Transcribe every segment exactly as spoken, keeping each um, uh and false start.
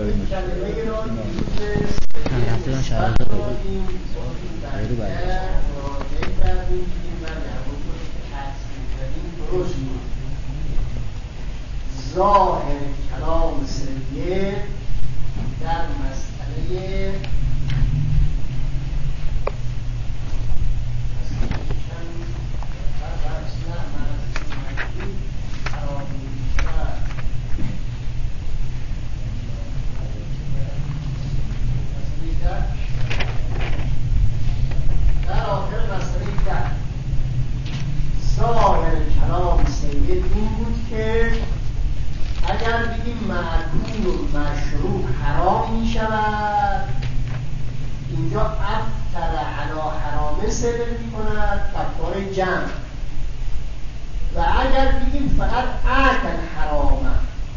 کلمه را دیروز رفتن شهر داریم خیلی بردیم و نمون که حدس می‌کنیم درست بود. ظاهر کلام سید در مسئله در آخر مسئله ده ظاهر کلام سید این بود که اگر بگیم معکول و مشروع حرام می شود، اینجا افطر علی حرامه صدر می کند کفاره جمع، و اگر بگیم فقط اکل حرامه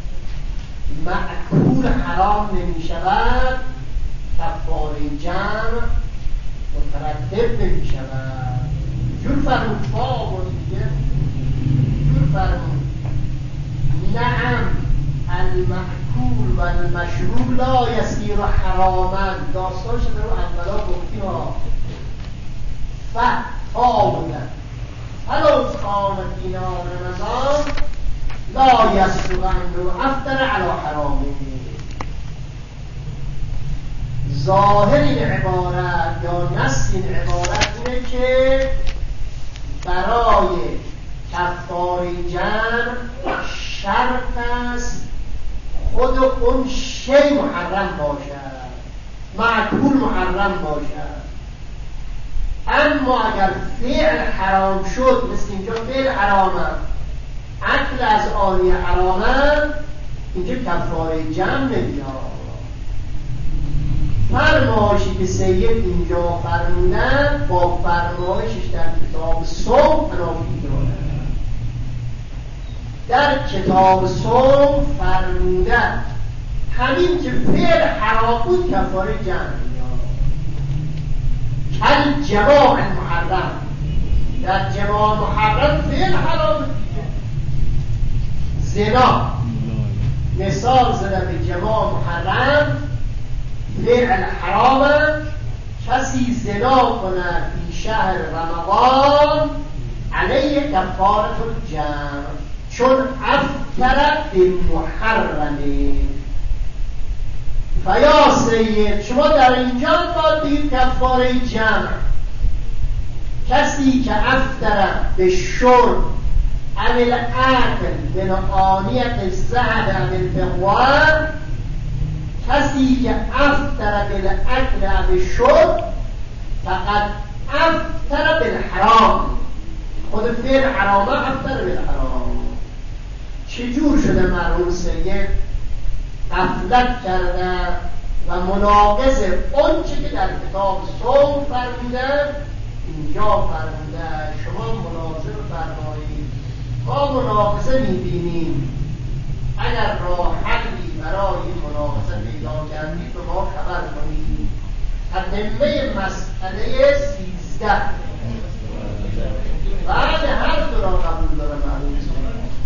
معکول حرام نمی شود کفاره جمع مترتب نمی شود. جور فرمود باب و دیگه جور فرمود نعم المعکول و المشروب لا یصیر حراما. داستان شده رو اولا گفتیم ها فتا بودن حالا کان فی نهار رمضان لا یصرفن رو افطر علی حرامه. ظاهر این عبارت یا نص این عبارت اینه که برای کفاره جمع شرط است خود اون شی محرم باشد، معکول محرم باشد. اما اگر فعل حرام شد، مثل اینجا فعل حرامه، اکل از آنی حرامه، اینجا کفاره جمع نمیاد. فرمایشی که سید اینجا فرمودن با فرمایشش در کتاب صوم تنافی دارد. در کتاب صوم فرمودن همین که فعل حرام بود کفاره جمع میاد. کل جماع محرم، در جماع محرم فعل حرام زنا مثال زده به جماع محرم فعل حرامه. کسی زنا کنه فی شهر رمضان علیه کفارة الجمع، چون افطر بمحرمه. فیا سید شما در اینجا باید بگید کفاره جمع. کسی که افطر به شرب عمل اکل به آنیت الذهب عمل بغوان، کسی که افطر بالاکل به شرب فقط افطر بالحرام، خود فعل حرامه افطر بالحرام. چجور شده مرحوم سید غفلت کرده و مناقض اون چه که در کتاب صوم فرمودن اینجا فرموده. شما مناظر فرمایید، ما مناقضه میبینیم. اگر راه حلی برای این مناقضه پیدا کردید به ما خبر کنید. تتمه مسئله سیزده بعد هر دو را قبول داره معلوم است.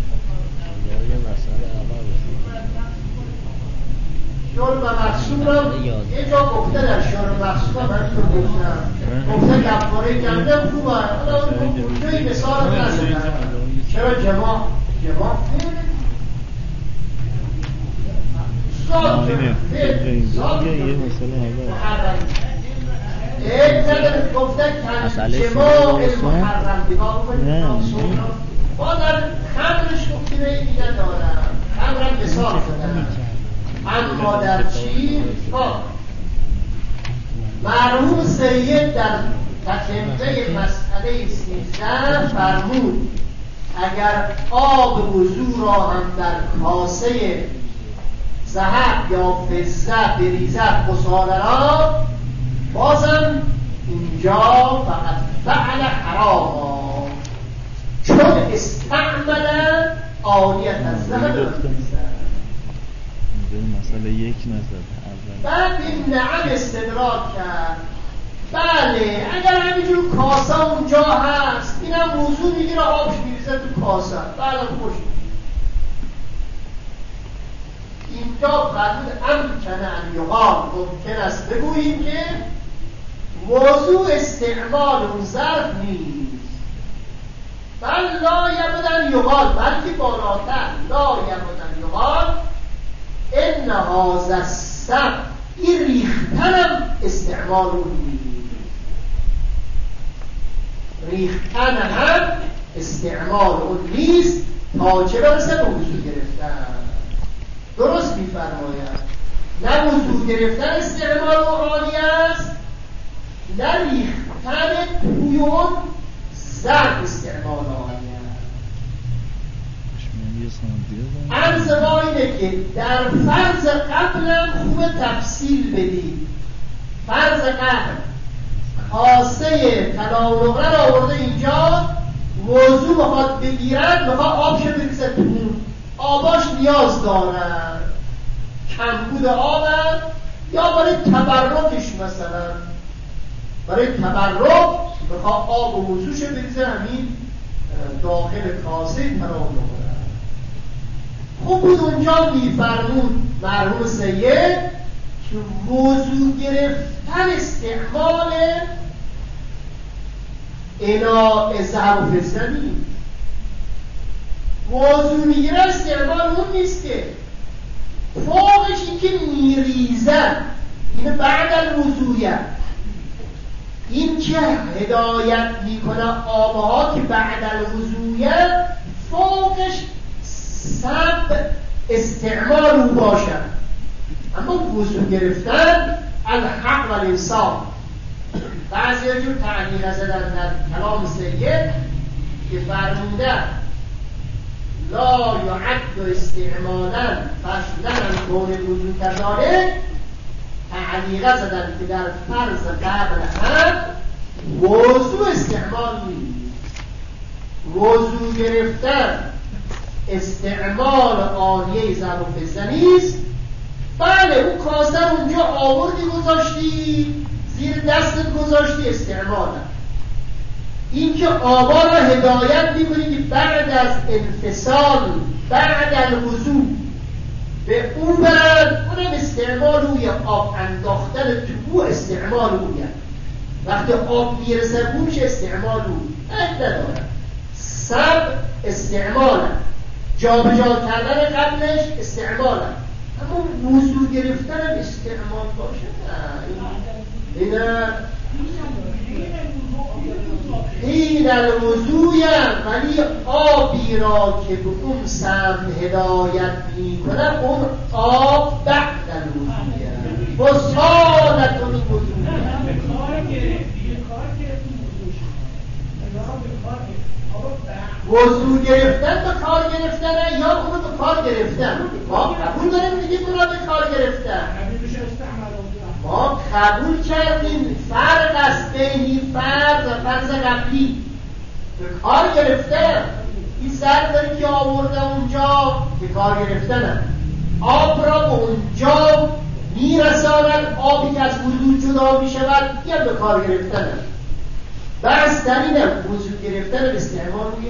شرب مقصود را یه جا گفته در شرب مقصود هم همینطور گفتم، گفته کفاره کرده خوبه. حالا جایی مثال نزدن. چرا جماع جماع یک زده گفته جماع محرم دیگاه کنید با در خمرش گفتیم این دیگه دارم خمرم مثال شدن. اما در چی؟ مرحوم سید در تتمه مسئله سیزده فرمود اگر آب وضو را هم در کاسه ذهب یا فضه بریزد خساره را، بازم اینجا فقط فعل حرام، چون استعمل آنیت از ذهب و فضه. مسئله یک نزد بعد این نعم استدراک کرد. بله اگر همینجور کاسه اونجا هست، اینم وضو میگیره آبش میریزه تو کاسه، بله خوش. این اینجا فرمود امکن ان یقال، ممکن است بگوییم که موضوع استعمال اون ظرف نیست، بل لا یبدن یقال، بلکه بالاتر لا یبدن یقال ان هذا السب، این ریختنم استعمال اون نیست، ریختن هم استعمال اون نیست تا چه برسه به وضو گرفتن. درست می‌فرماید نه وضو گرفتن استعمال روحانی است، نه ریختن توی اون ظرف استعمال روحانی است. عرض ما اینه که در فرض قبلم خوب تفصیل بدید. فرض قبل کاسه طلا و نقره را آورده اینجا، وضو بخواد بگیرد، بخواد آبش بریزه تو، آباش نیاز دارن، کمبود آبن، یا برای تبرکش، مثلا برای تبرک بخواد آب و وضوش بریزه همین داخل کاسه طلا و نقره. خوب بود اونجا میفرمود مرحوم سید که وضو گرفتن استعمال انا ذهب و فضه نیست، وضو میگیره استعمال اون نیست، که فوقش این که میریزن، این بعد الوضویه، این که هدایت میکنه آبها که بعد الوضویه، فوقش سب استعمال او باشد. اما وضو گرفتن الحق و الانصاف، بعضی ها جور تعلیق زدن در کلام سید که فرمودن لا یعد استعمالا فصلا کون وضو کذالک، تعلیق زدن که در فرض قبل هم وضو استعمال نیست، وضو گرفتن استعمال آنیه ذهب و فضه نیست. بله اون کاسه اونجا آوردی گذاشتی، زیر دستت گذاشتی، استعمال این که آبا را هدایت میکنی که بعد از انفصال، بعد الوضو به اون برد، اونم استعمال روی آب انداختن تو استعمال روی، وقتی آب میرسه بوش استعمال روی نداره. سب استعمال، جا به جا کردن قبلش استعمال، اما وضو گرفتن استعمال باشه نه. اینه این الوضوی ولی آبی را که به اون سم هدایت می کنه، اون آب بعد الوضوی و سالت اون وضوی وضو گرفتن به کار گرفتن یا اونو به کار گرفتن. ما قبول داریم میگیم اونو به کار گرفتن، ما قبول کردیم فرق است بین فرض و فرض قبلی. به کار گرفتن این سر داری که آورده اونجا به کار گرفتن، آب را به اونجا میرساند، آبی که از وضو جدا میشود یا به کار گرفتن. بس در اینم وضو گرفتن به استعمال رویه،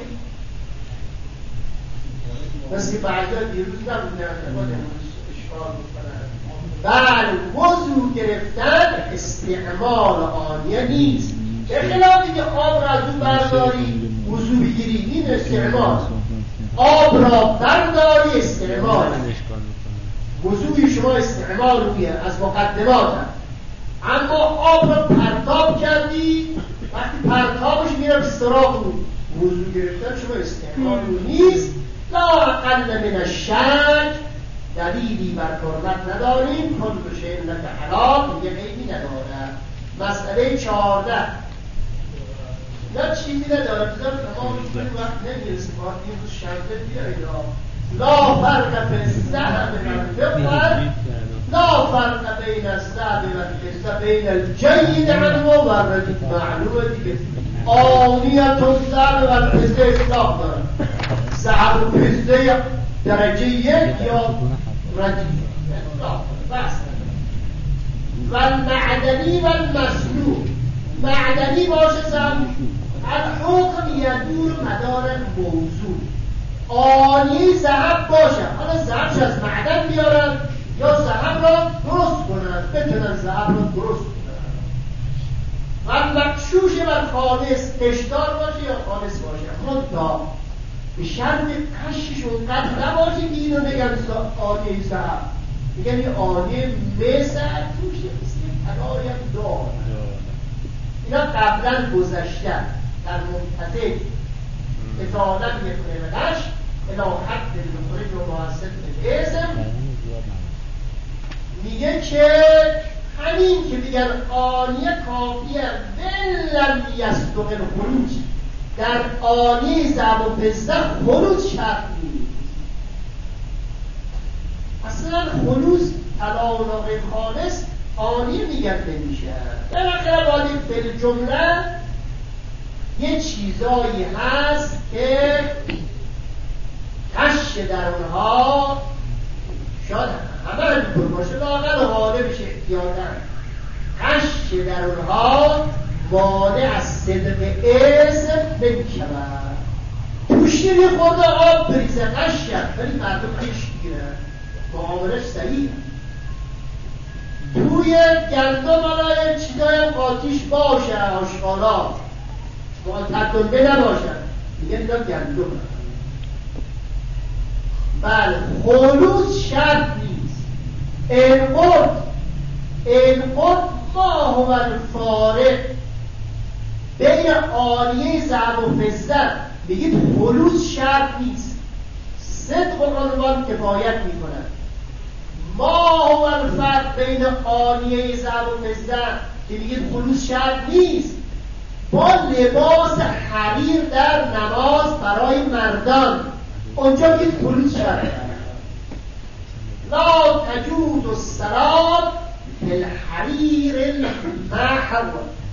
بس که بعدا دیروز نبودن اشکال میکنن. بله وضو گرفتن استعمال آنیه نیست، به خلافی که آب را از اون برداری وضو بگیری این استعمال، آب را برداری استعمال، وضوی شما استعمال رویه از مقدمات هم. اما آب را پرتاب کردی، وقتی پرتابش میره به سراغ اون وضو گرفتن شما استعمال رو نیست. لا اقل من الشک، دلیلی بر حرمت نداریم، کل شیء لک حلال، میگه قیدی نداره. مسئله چهارده نه چیزی نداره، بذار تمام این وقت نمیرسه، باید این روز شنبه بیایی لا فرق بین الذهب والفضة، لا فرق بین الذهب والفضة بین الجید عنه و الردیء. معلومه دیگه آنیت الذهب والفضة اطلاق داره، ذهب و فضه درجه یک یا ردیء اطلاق داره بس. و المعدنی و المصنوع، معدنی باشه ذهب، الحکم یدور مدار موضوع، آنیه ذهب باشه، حالا ذهبش از معدن بیارن یا ذهب را درست کنند، بتونن ذهب را درست کنند. و مغشوش و خالص قشدار باشه یا خالص باشه، منتها به شرط کشش اونقدر نباشه که اینو بگن آنه ذهب، میگن این آنه مثل توش مثل طلایی هم دار. اینا قبلا گذشتن در منتظر اطالت میکنه و نش الى حد بخورج و محسد به اسم. میگه که همین که بگن آنیه کافیه ولم یصدق الخروج، در آنیه ذهب و فضه خروج شرط نیست. اصلا خروج طلا و غیر خالص آنیه میگن نمیشه. بالاخره باید فی جمله یه چیزایی هست که کش در اونها شاید همه همینطور باشه، لااقل غالبش احتیاطاً کش در اونها مانع از صدق اسم نمیشود. توش یه خورده آب بریزه قش کرد ولی مردم پیش گیره، معاملش صحیح. توی گندم الان چیزای هم قاطیش باشه آشکارا، تدنبه نباشن، میگه اینا گندم. بله خلوص شرط نیست. انقرد انقرد ما هو الفارق بین آنیه ذهب و فضه، میگید خلوص شرط نیست، صدق و عنوان کفایت میکنن. ما هو الفرق بین آنیه ذهب و فضه که میگید خلوص شرط نیست، با لباس حریر در نماز برای مردان، اونجا میگید خلوص شرط. لا تجوز الصلاة فی الحریر المحو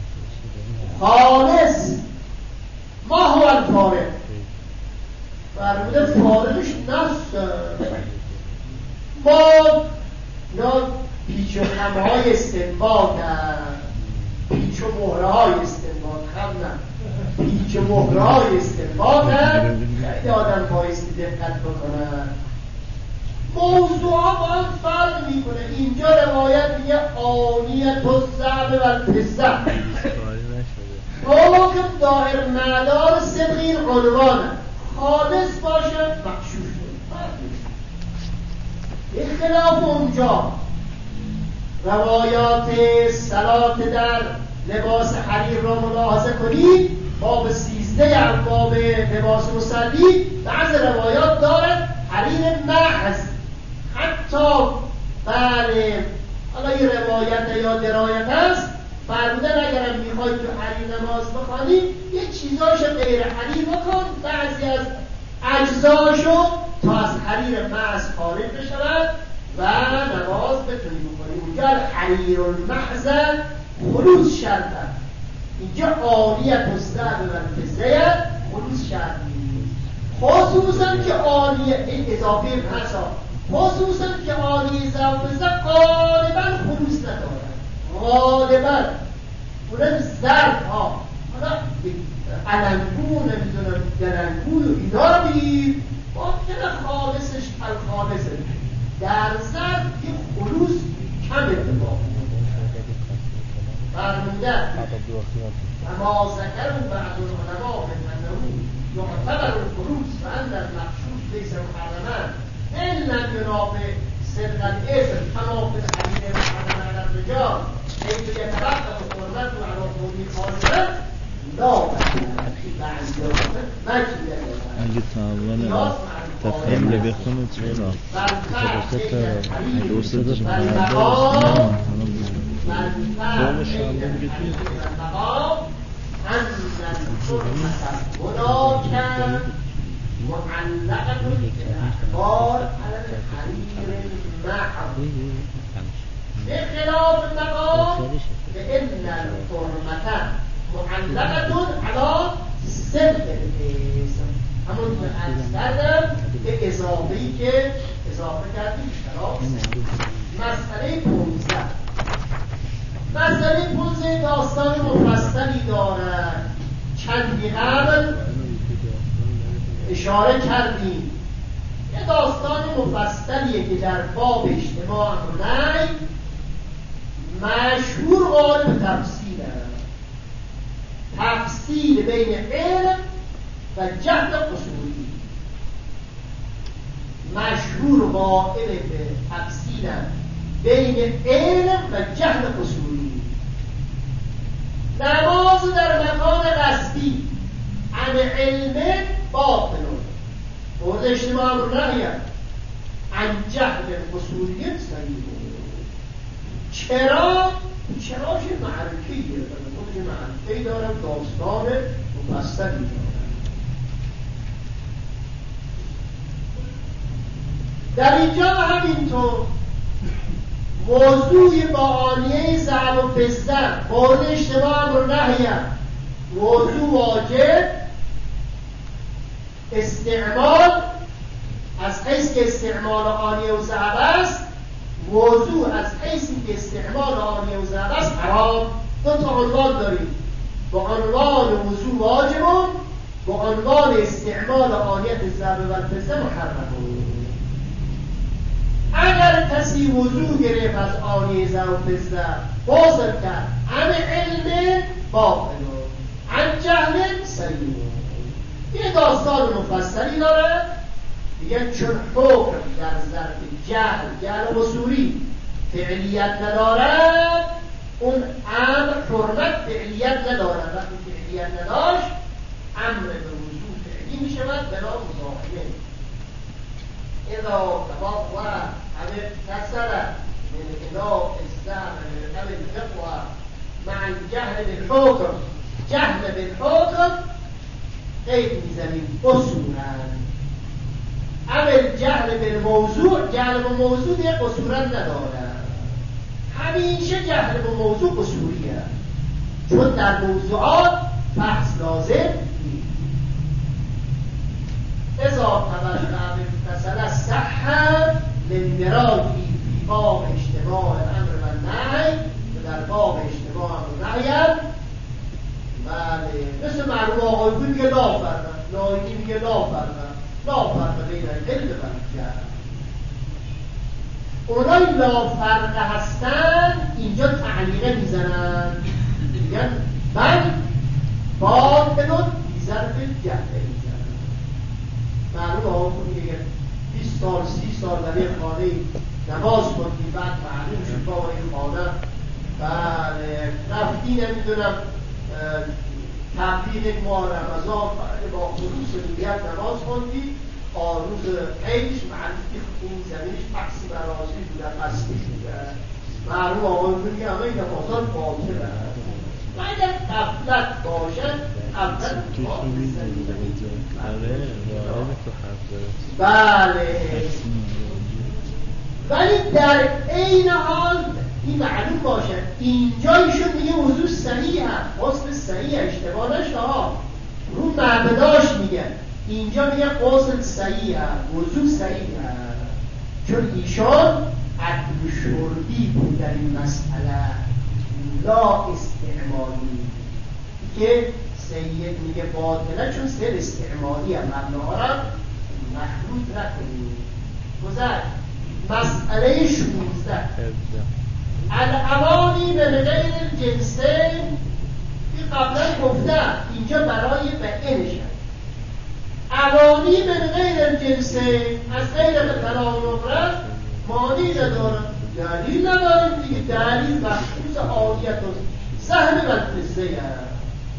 خالص. ما هو الفارق فرموده فارقش نست. ما اینا پیچ و خمه های استنباط هست، پیچ و مهره های استنباط خم نه پیچ و مهره های استنباط هست، خیلی آدم بایستی دقت بکنن. موضوع ها باید فرق میکنه. اینجا روایت میگه آنیت و ذهب و فضه، حکم دائر مدار صدق این عنوانه، خالص باشه مغشوش اختلاف اونجا. روایات صلات در لباس حریر را ملاحظه کنید، باب سیزده ابواب لباس مصلی بعض روایات داره حریر محض. حتی بله حالا یه روایت یا درایت هست فرمودن اگرم میخواید تو حریر نماز بخوانی یه چیزاشو غیر حریر بکن، بعضی از اجزاشو تا از حریر محض خارج بشود و نماز بتونی بکنی. اونجا حریر المحض خلوص شرطه، اینجا آنیت الذهب و فضه خلوص شرط نیست. خصوصا که آنیه این اضافه پسا، خصوصا که آنیه ذهب و فضه غالبا خلوص نداره، غالبا اونم زرد ها حالا علنگو نمیدونم دلنگو و اینا رو بگیر ممکنه خالصش الخالصه، در زرد یه خلوص کم اتفاق فرمونده. اما ذکر بعض العلماء انه یعتبر الخلوص و ان المغشوش لیس محرما ان لم ینافع صدق الاسم کما فی الحدیث محرما علی الرجال حيث يتوقف حرمته على قوله خالصا لا اگه تعامل تفهیم لبخونه چرا خلاصت حدوث داشت مردم قوم شامل بگید أن الحرمة هناك معلقة بالإخبار على الحرير المحض بخلاف المقام فإن الحرمة معلقة على صدق الاسم. همون که از کردم به اضافه‌ای که اضافه کردیم اشتراک. مسئله پونزده مسئله پونزده داستان مفصلی دارد. چندی قبل اشاره کردیم. یه یک داستان مفصلیه که در باب اجتماع امر نهی مشهور قائل به تفصیله، تفصیل بین علم و جهل قصوری، مشهور قائل به تفصیل بین علم و جهل قصوری. نماز در مکان قصدی عن علم باطل مورد اجتماع امر نهی عن جهل قصوری صحیح. چرا؟ چراش معرکه‌ای داره، خودش معرکه‌ای داره، داستان مفصلی داره. در اینجا همینطور موضوع با آنیه ذهب و فضه مورد اجتماع امر نهی موضوع واجب استعمال از حیث که استعمال آنیه و ذهب است، موضوع از حیثی که استعمال آنیه و ذهب است حرام. دو تا عنوان داریم، با عنوان وضوع واجب، با عنوان استعمال آنیه ذهب و فضه محرم. اگر کسی وضوع گرفت از آنیه ذهب و فضه غسل کرد عن علم باطل عن جهل صحیح. یه داستان مفصلی داره، دیگه چون حکم در ظرف جهل جهل قصوری فعلیت ندارد، اون امر حرمت فعلیت ندارد. وقتی فعلیت نداشت امر به وضوع فعلی می شود بلا مزاحمه. اذا تبقى همه کسره من اله الزهر من قبل الفقه مع الجهل بالحكم، جهل بالحكم قید میزنیم قصورا. اما جهل بالموضوع، جهل بالموضوع دیگه قصورا نداره، همیشه جهل بالموضوع قصوریه، چون در موضوعات بحث لازم نیست. اذا توجه مثلا صحت للمراجی فی باب اجتماع الامر و النهی و در باب اجتماع امر و نهی. بله مثل معلوم آقای بود میگه لا فرق، نایینی میگه لا فرق، لا فرق بین العلم و الجهل. اونایی لا فرق هستن اینجا تعلیقه میزنن، میگن من باطل بی ظرف جهل میزنن. معلوم آقای بود میگه بیست سال سی سال در یک خانه نماز خوندی، بعد معلوم شد با این خانه بله رفتی نمیدونم تبلیغ ماه رمضان با خلوص نیت نماز خوندی، آروز عیش معلوم که این زمینش تقسیم راضی بوده قصدی شده، معلوم آقای بود که همه این نمازان باطل هست. اگر غفلت باشد اول بله، ولی در عین حال این معلوم باشد اینجا ایشون میگه وضوع صحیح هست، غسل صحیح، اشتباه نشه ها، رو معبداش میگه، اینجا میگه غسل صحیح هست، وضوع صحیح هست، چون ایشان عدل شربی بود در این مسئله، لا استعمالی که سید میگه باطله، چون سر استعمالی هم مبناها را مخلوط نکنید. گذر مسئله شونزده الاوانی من غیر الجنسین، این قبلا گفته اینجا برای بیانش اوانی من غیر الجنسین، از غیر مثلا نقرد مانی ندارن، دلیل نداریم دیگه، دلیل مخصوص آنیت و سهم و فضه هست.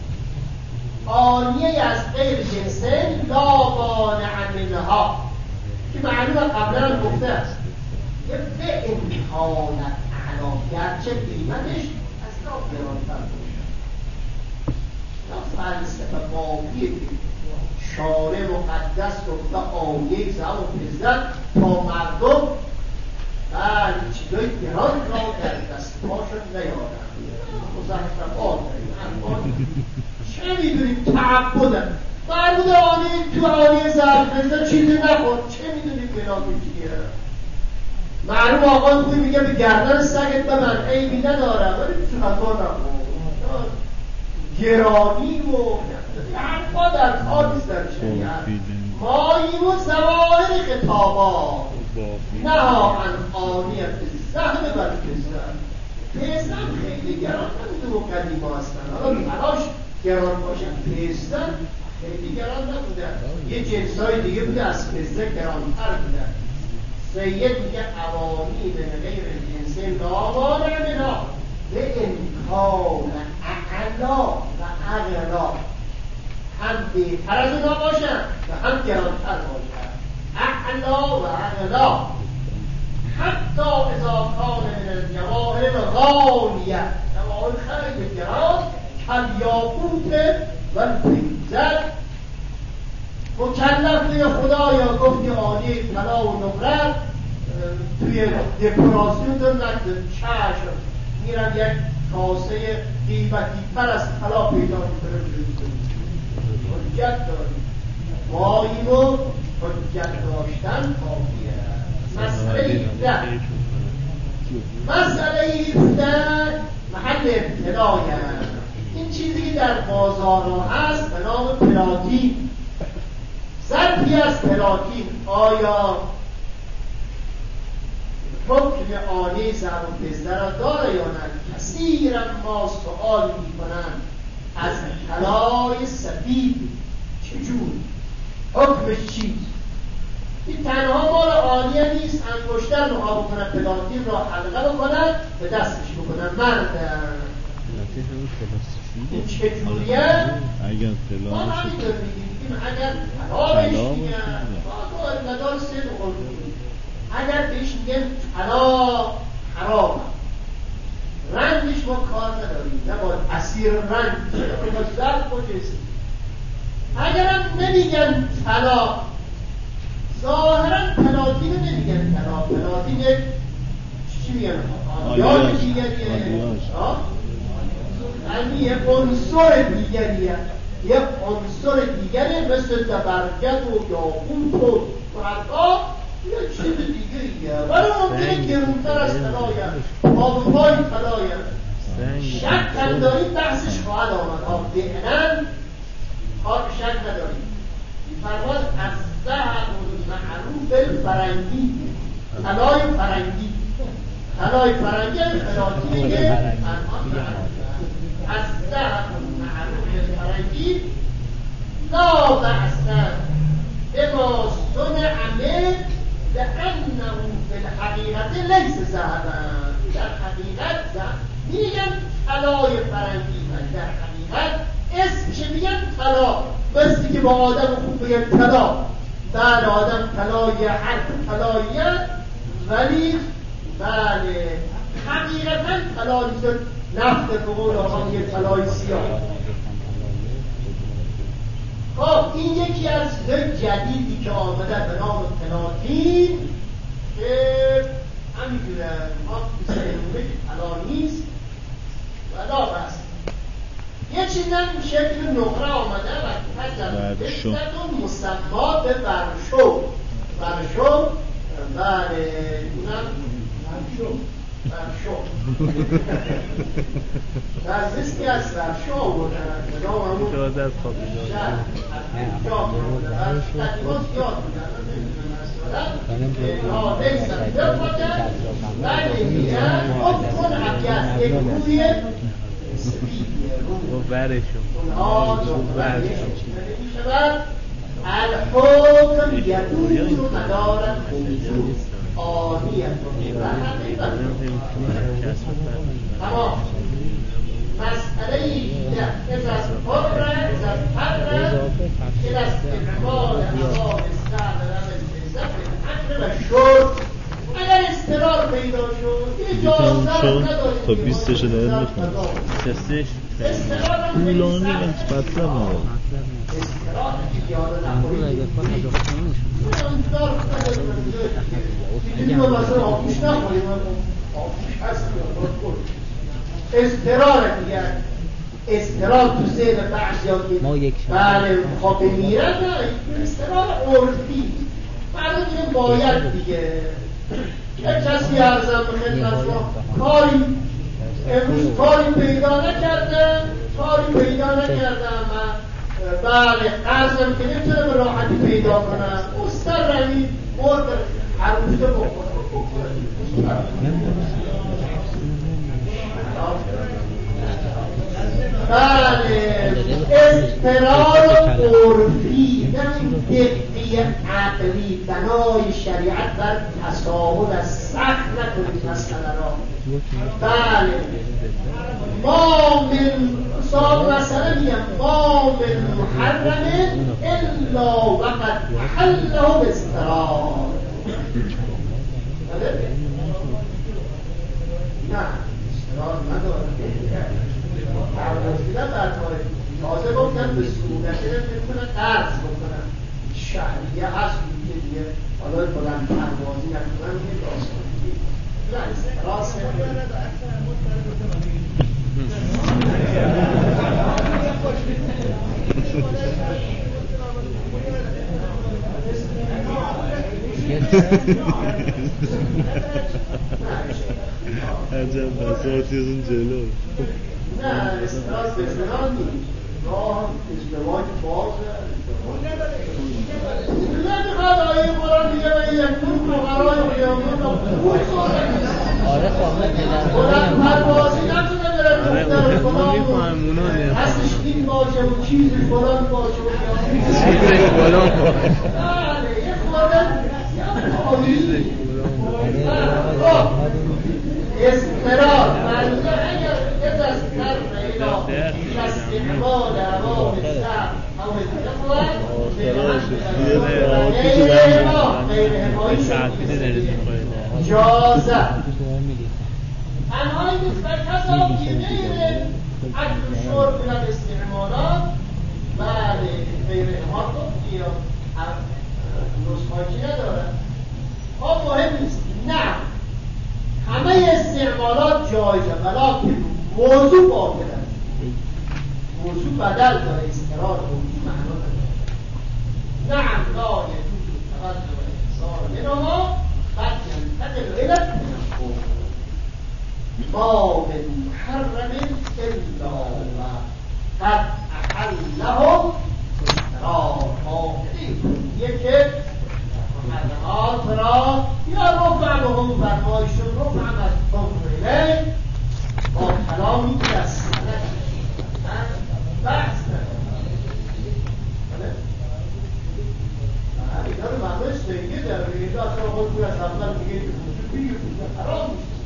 آنیه از غیر جنسین لا مانع منها که معلومه قبلا گفته است، یه به امکانت اعلا گرچه قیمتش از لا گرانتر باشه. یا فلسفه باقیه که شارع مقدس گفته آیه زن و فضه تا مردم بله چیزای گران را در دست پاشون نیارن، مزخرفات داریم، چه میدونیم تعبدن مربوط آنی تو آنی زرفزه چیزی نخور، چه میدونیم بنامی چیه. معلوم آقای خوی میگه به گردن سگت به من عیبی ندارم، ولی تو خطا نخور، گرانی و حرفا در کار نیست در شریعت. ماییم و زواهر خطابات نها ان آنیت زهر بر پسر. پسر خیلی گران نبوده و قدیما هستن، حالا تلاش گران باشن، پسر خیلی گران نبودن، یه جنسای دیگه بوده از پسر گرانتر بودن. سید میگه اوانی به غیر جنس نامانه منا به امکان اعلا و اغلا، هم بهتر از اونا باشن و هم گرانتر باشن، اعلا و اغلا. حتی اذا کان من الجواهر الغالیه، جواهر خیلی گران، کالیاقوت و الفیزه. مکلف به خدایا گفتی آنی طلا و نقره توی دکوراسیون دارن چشم میرن یک کاسه قیمتی تر از طلا پیدا میکنه حجت داریم. ماییم و حجت داشتن کافیه. مسئله ایفته مسئله ایفته محل ابتلایه. این چیزی که در بازارها هست به نام پلاتین، ظرفی از پلاتین آیا حکم آنی زر و فضه را داره یا نه؟ کثیرا ما سؤال میکنن از طلای سفید چجور؟ حکمش چیست؟ این تنها مال آنیه نیست، انگشتر رو بکنن پلاتین را حلقه بکنن به دستش بکنن مرد. این چجوریه؟ اگر ما همینطور میگیم اگر طلا بهش میگن ما تو مدار سه دو اگر بهش میگن طلا حرام، رنگش ما کار نداریم، نباید اسیر رنگ باید زرد بجست. اگر هم نمیگن طلا، ظاهرا پلاتین نمیگن طلا، پلاتین یک چی میگن؟ آلیاژ دیگریه، یعنی یک عنصر دیگریه، یک عنصر دیگری مثل زبرجد و یاقوت و فرقا یا چیز دیگریه، ولی ممکنه گرونتر از طلایه، آبوهای طلایه. شک هم داریم بحثش خواهد آمد، فعلا کار شک نداریم. فرماد از ذهب معروف فرنگی، طلای فرنگی، طلای فرنگی پلاتینی که از ذهب معروف فرنگی لا بأس بما صنع منه لأنه في الحقیقت لیس ذهبا. در حقیقت میگن طلای فرنگی و در حقیقت اسمش میگن طلا، مثل که با آدم خوب بگن طلا، بعد آدم طلای حق طلاییت، ولی بله حقیقتا طلا نیست، نفت به قول آقا میگه طلای سیاه. خب این یکی از چیزهای جدیدی که آمده به نام پلاتین که همینجوره ما سیمونه که طلا نیست و لا بس. یه چیز هم شکل نقره آمده و پس از دستتون مسما به برشو. برشو بله اونم برشو برشو در زیستی از برشو آمده به نام همون شهر از اینجا آمده و تقیمات یاد بودن نا لیست بپاکن بله میگن خود کن حقی از یک روی و برشون اونها برشون میشود الحکم یدور مدارا خونجور آنیت و حقیقت. تمام مسئله ایده از از پر از از پر که از اقبال هوا استعمال حقر و شد. اگر استرار پیدا شد اجازه ندارید تا بیستش دارید میخونم شستش طولانی انتفت نمید استرار پیاده نخورید انتظار ندارید دیگه ما مثلا آفوش نخورید آفوش هست استرار دیگر استرار تو سیر بحث یا که بله خواب میرن نه استرار عرفی مردم دیگه باید دیگه یک کسی عرضم به خدمت شما کاری امروز کاری پیدا نکردم کاری پیدا نکردم و بله قرضم که نمیتونه به راحتی پیدا کنم مستر روید مرد هر روزه بخورم بله اضطرار عرفی نه دقیق عقلی بنای شریعت بر تساهل از سخت نکنید مسئله را. بله ما من صاحب مسئله میگم ما من محرم الا وقد حله باضطرار. نه اضطرار نداره پردازیدن در تاریخ تازه گفتن به صورتی نمیتونه قرض بکنن شهریه هست که دیگه حالا بلند پروازی نکنن یه داستانی نه راست عجب بساطی از اون جلو نه استراز به ازدراز نیست راه ازدواج بازه نمیخواد آیه قرآن میگه و یکون فقرای قیامون آره خواهد بلند پروازی نتونه بره دختر فلان هستش این باشه و چیزی فلان باشه و چیزی فلان باشه بله یه خورده آیی استقرار معنی اگر از از طرف الهی استقبال عوام السعب او التقوى جازه انهایی نسبت تصاب غیر عدل شرب من استعمالات بله غیر احمال گفتی یا نسخاکی ندارن ها مهم نیست نه همه استعمالات جایزه ولیکن موضوع باطل است موضوع بدل داره استقرار موضوع معنا نداره نعم لا يجوز التقدم والاتصال منهما قد ينتقل الى التنفر ما من محرم الا وقد احله استقرار باطلی یکی محرمات را یا رفع به هم فرمایشون رفع از کفر الیه با کلامی که از سنت بحث نداره اینا رو معنی سنگه در ریده اصلا خود بود از اول میگه که موجود بگیر حرام میشه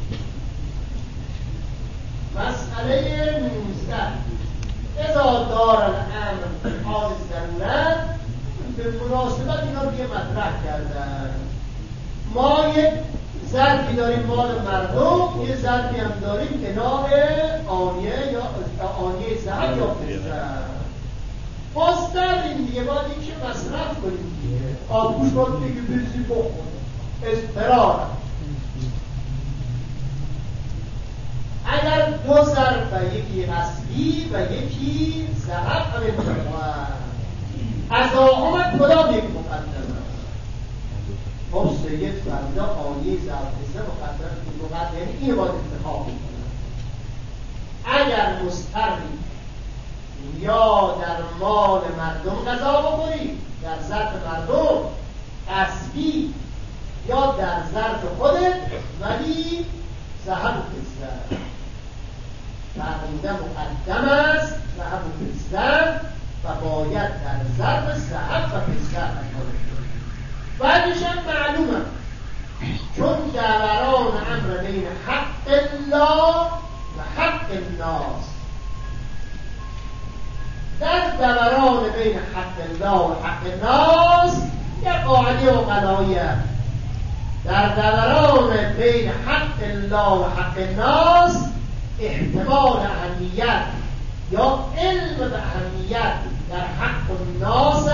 مسئله نوزده اذا دار الامر حال ضرورت به مناسبت اینا رو یه مطرح کردن ما یک ظرفی داریم مال مردم یه ظرفی هم داریم کنار آنیه یا آنیه ذهب یا فضه باز داریم دیگه باید این که مصرف کنیم دیگه آبوش باید دیگه بریزی بخون اضطرار اگر دو ظرف یکی قصبی و یکی ذهب هم انتخاب از آمد کدام یک مقدم خب سید فردا آنیه زرفزه مقدم مقدم یعنی این باید انتخاب میکنن اگر مستری یا در مال مردم غذا بخوری در ظرف مردم قصبی یا در ظرف خودت ولی ذهب و فضه فرموده مقدم است ذهب و فضه و باید در ظرف ذهب و فضه نکنه بعدش هم معلومه چون دوران امر بین حق الله و حق الناس در دوران بین حق الله و حق الناس یک قاعده و قضاییه در دوران بین حق الله و حق الناس احتمال اهمیت یا علم به اهمیت در حق الناس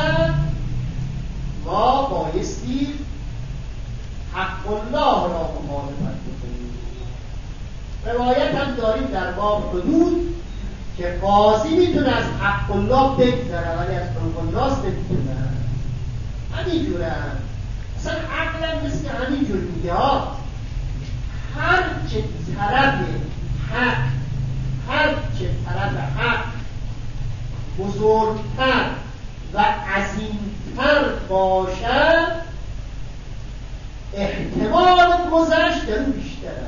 ما بایستی حق الله را مخالفت بکنیم. روایت هم داریم در باب حدود که قاضی میتونه از حق الله بگذره ولی از حق الناس نمیتونه. همینجوره اصلا عقلم مثل همینجور میگه ها هر چه طرف حق هر چه طرف حق بزرگتر و عظیمتر باشد احتمال گذشت در اون بیشتره.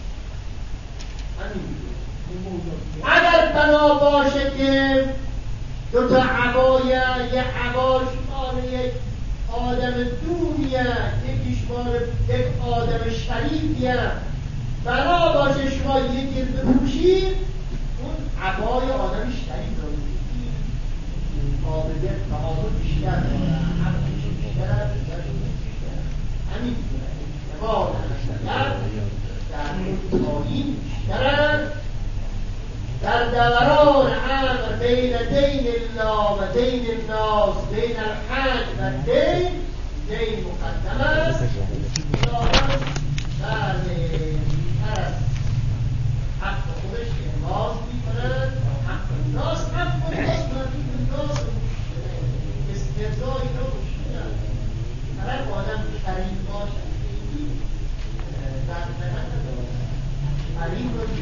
اگر بنا باشه که دو تا عبای یه عباش مال یک آدم دوریه یکیش مال یک آدم شریفیه، بنا باشه شما یکی رو بپوشید اون عبای آدم شریف رو بپوشید قابلیت تعامل بیشتر داره، حقش بیشتر بیشتر همین احتمال در در تعیین بیشتر در دوران امر بین دین الله و دین الناس بین الحج و دین دین مقدم است. بعد بیشتر از حق خودش اعماز می‌کند حق الناس حق الناس مردم الناس استرزایی رو مشکل هر آدم شریف باشد در منت شریف رو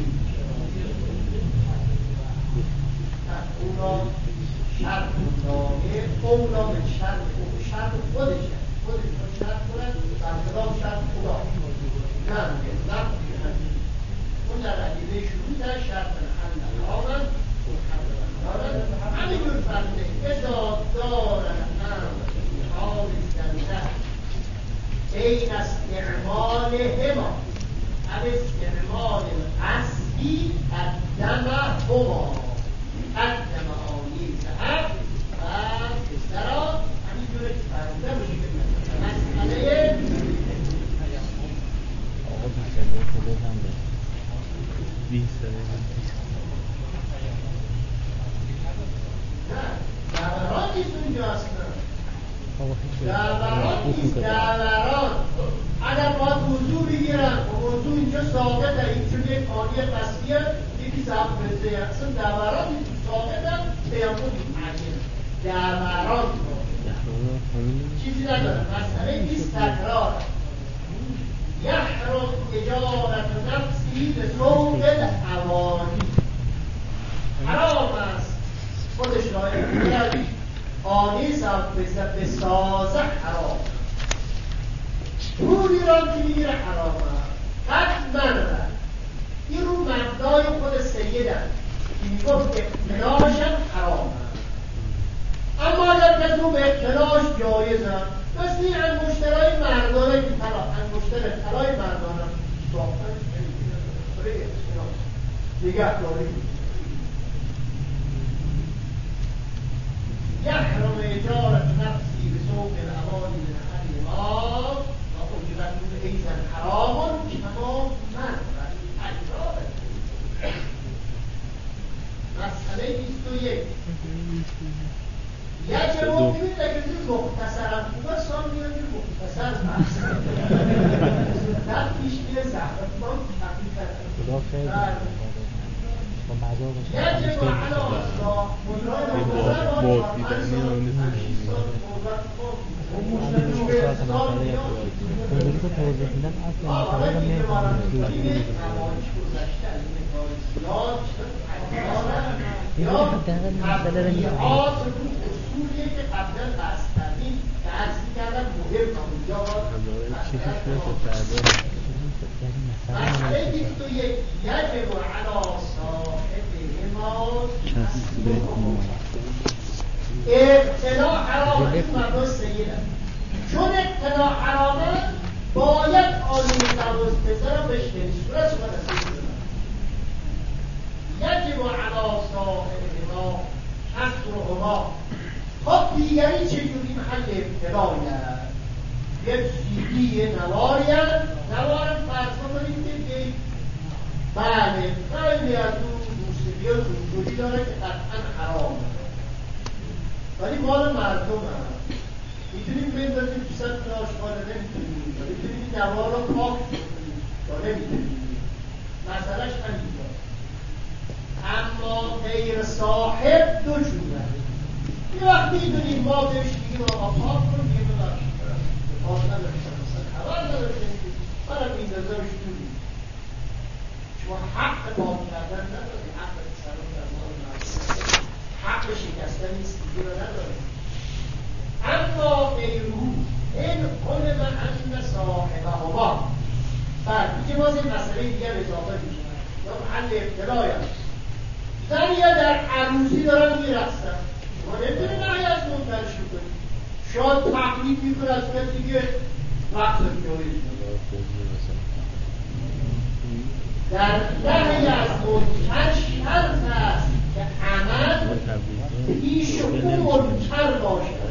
اونا شرط داره اونا به شرط شرط خودشه خودش رو شرط کنند در خلاف شرط خدا نه نه اون در عقیده شروع در شرط حل حرامن همینجور فرده اذا دارن امر حال زنده بین استعمال هما از استعمال قصدی قدم هما قدم آیه زهر و بسترا همینجوره که فرده باشه که مسئله آقا بیسته خدا زنده بیسته نه دوران نیست اونجاست دوران نیست دوران اگر باید موضوع بگیرن و موضوع اینجا ثابته این چون یک آنیه قصدیه یکی ثابت بزده اصلا دوران نیست ثابتن تیمون معین دوران چیزی نداره مسئله نیست تکرار یحرم اجارت نفسی به سوق الحوانی حرام است خودش رایه آنی ثابت بسازه حرام روی را که میگیره حرام است قد مرد این رو مبنای خود سیدن که میگفت اقتناشم حرام است اما اگر کسی رو به اقتناش جایزم مثل این انگشترهای مردانه که طلا انگشتر طلای مردانه ساختن برای اقتناش نگه داری یحرم اجارت نفسی به سوق الامانی من اهل ما و اجرتون ایزن حرامون کما مرد مسئله بیست و یک یه جواب میبینید اگر جور مختصرم خوبه سال میرم جور مختصر بحث در پیش میره زحمت ما تقییل کرد یه جواب علا اصلا با دیدنی رو نیست اونجوری که توضیح میدن اصلا مطابق نمیفهمم این رو دقیقا مسئله رو میفهمم اصولیه که قبلا بحث کردیم که عرض می‌کردم مهم اونجا مسئله بیست و یک یجب علی صاحبهما ابتلا حرامه این مبنای سیده چون ابتلا حرامه باید آنی سوز پسر رو بشکنی صورت شما رسید یجب علی صاحبهما کسرهما خب دیگری چجوری محل ابتلایی هست یک سیدی نواری هست نوارم فرض کنید که بله خیلی از اون موسیقی و اونجوری داره که قطعا حرامه ولی مال مردم هست میتونیم بندازیم تو سر آشغاله نمیتونیم میتونیم این نوار رو پاک کنیم یا نمیتونیم مسئلهش همینجا اما غیر صاحب دو جوره یه وقت میدونیم ما بهش بگیم آقا پاک کنیم بگیم ببخش پاک نداریم خبر نداریم منم میندازمش دونیم شما حق پاک کردن نداری حق تصرف در مال مردم حق شکستن این سیدی رو نداره. اما غیرو این علم ان صاحبهما بعد میگه باز این مسئله دیگر اضافه میشه یا محل ابتلای هست. زن یا در عروسی دارن میرقصن، شما نمیتونه نهی از منکرش کنید. شاید تقلید میکنه از کسی که رقص جایز در نهی از منکر شرط است که عمل پیش او منکر باشد.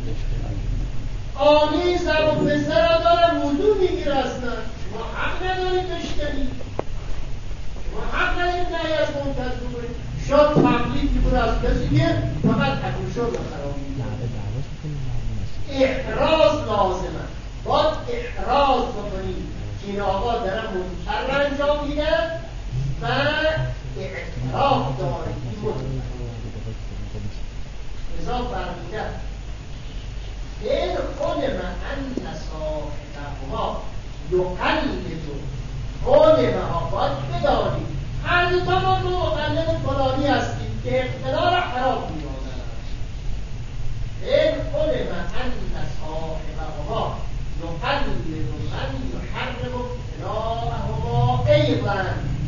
آنی زن و پسر را دارن وضو میگیره اصلا، شما حق ندارید بشکنید، شما حق ندارید نهی از منکر کنید. شاید تقلید میکنه از کسی که فقط تکوشر رو خراب میکنه. احراز لازمه، باید احراز بکنید که این آقا دارن منکر رو انجام میده و اعتراف داره این منکر. ازا فرمیده این علم ان صاحبهما یقلد علم ها باید بدانید هر دوتا ما دو مقلد فلانی هستیم که اقتدار حرام میمانند. این علم ان صاحبهما یقلد من یحرم ابتلاءهما ایضا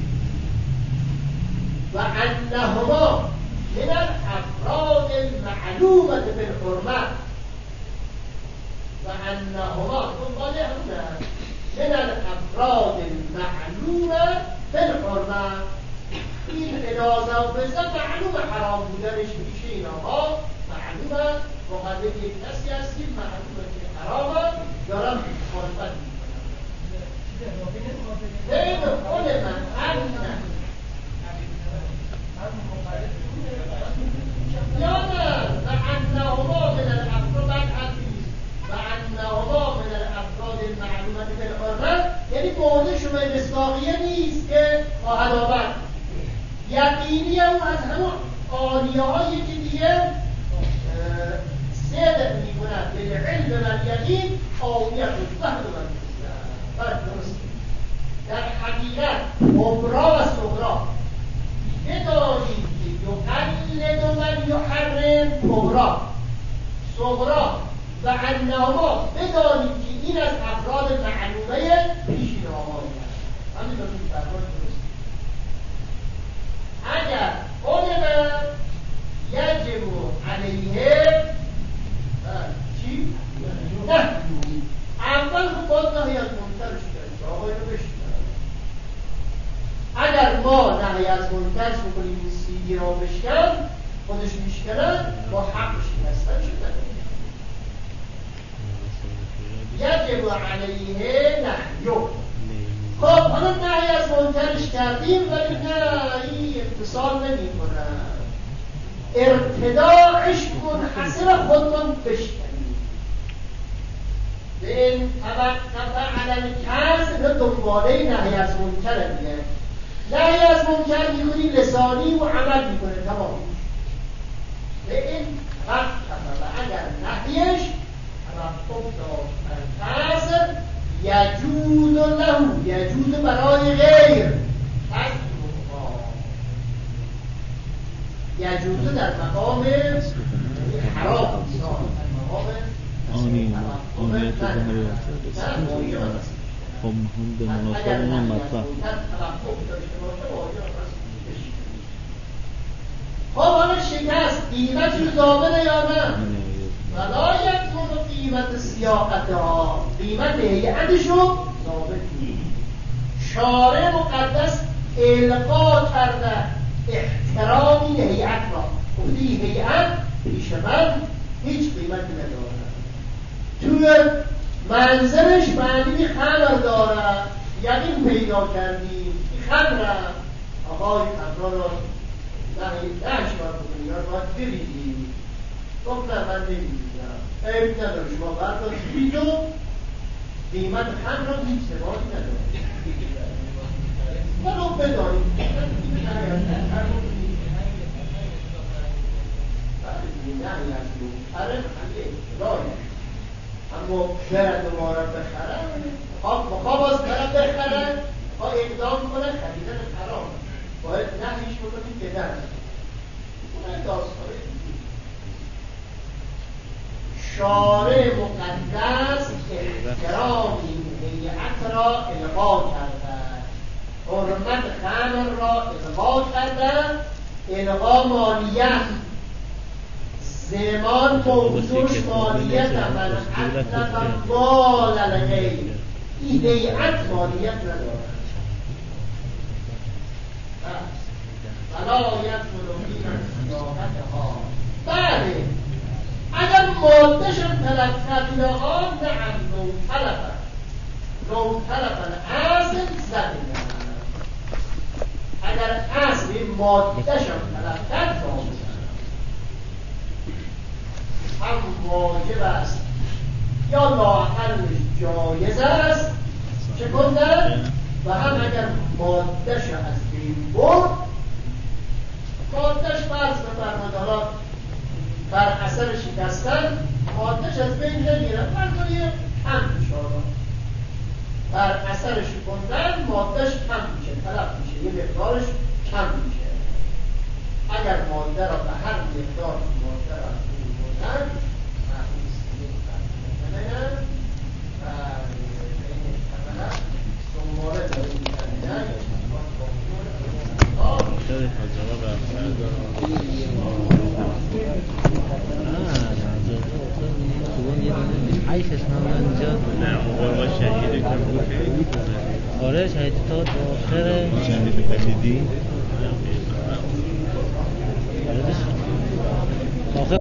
و انهما من الافراد المعلومة بالحرمة و انهما دنبال همونه من الافراد المعلومة بالحرمة. این اجازه و بزن معلوم حرام بودنش میشه. این آقا معلومه مقدم یک کسی هستیم معلومه که حرامه دارم مخالفت میکنم. این علم ان یا نه و انهما من الافراد الحدیث و انهما من الافراد المعلومه بالحرمه، یعنی موضع شما مصداقیه نیست که خواهد آورد. یقینی هم از همون آلیه های که دیگه صدق می کند به علم و یقین آلیت و فهم و فرق درست. در حقیقت عمرا و صغرا بدانید که یقلد و من یحرم کبرا صغرا و انهما بدانید که این از افراد معلومه پیشین آقایی هست. همین رو این فرق درست. اگر علم یجب علیه چی؟ نه اول خود باید نهی از منکرش کرد آقایی رو بشکنن. اگر ما نهی از منکرش بکنیم این سیدی را بشکن خودش میشکنن با حق شکستن شدن. یجب علیه نهیو. خب حالا نهی از منکرش کردیم ولی نه این اتصال نمی کنن. ارتداعش منحصر خودمون بشکنیم. به این توقف علم کس به دنباله نهی از منکر دیگه. نهی از منکر میکنی لسانی و عمل میکنه تمام. به این توقف و اگر نهیش توقف داشت کس یجوز له یجوز برای غیر یجوز در مقام حرام در مقام آنی آنی تو ظاهری هست خب هم به مناسبت اونم مطلب. خب حالا شکست قیمت رو ضامنه یا نه؟ ولا یکون قیمت سیاقتها قیمت هیئتش رو ضابط نیست. شارع مقدس القا کرده احترامی هیئت را. گفتی هیئت پیش من هیچ قیمتی نداره. توی منظرش معنی خمر داره. یقین پیدا کردیم این خمر آقای خمر را نهش باید بکنی یا باید بریدیم. گفت نه من نمیدونم عیب نداره شما برداشت بید و قیمت خمر را هیچ ثباتی نداره. ما رو بدانیم اما برد و مارد بخرن خواه باز برد بخرن خواه اقدام کنن خریدن حرام باید نهیش بکنیم که در اون داستانه شارع مقدس احترام این هیئت را الغا کردن، حرمت خمر را الغا کردن. الغا مالیت، زمان موضوعش مالیت من اطلق مال الغیر، این هیئت مالیت ندارد. فلا یدخل فی صیاغتها. بله اگر مادهشم طلب کرد لها نعم لو طلب لو طلب الاصل زد. اگر اصل مادهشم طلب کرد هم واجب است یا لااقل جایز است چه کندن، و هم اگر مادهش از بین برد، مادهش فرض بفرمایید حالا بر اثر شکستن مادهش از بین نمیره، فرض کنید کم میشه، بر اثر شکندن مادهش کم میشه، تلف میشه، یه مقدارش کم میشه. اگر ماده را به هر مقدار ماده را از بین بردن محبوس نمیدن و بین طبقه دنباله داریم میدن شده حضره عیش اسمم اینجا نه اون با شهیده که بود آره شهیده تا آخر شهیده کشیدی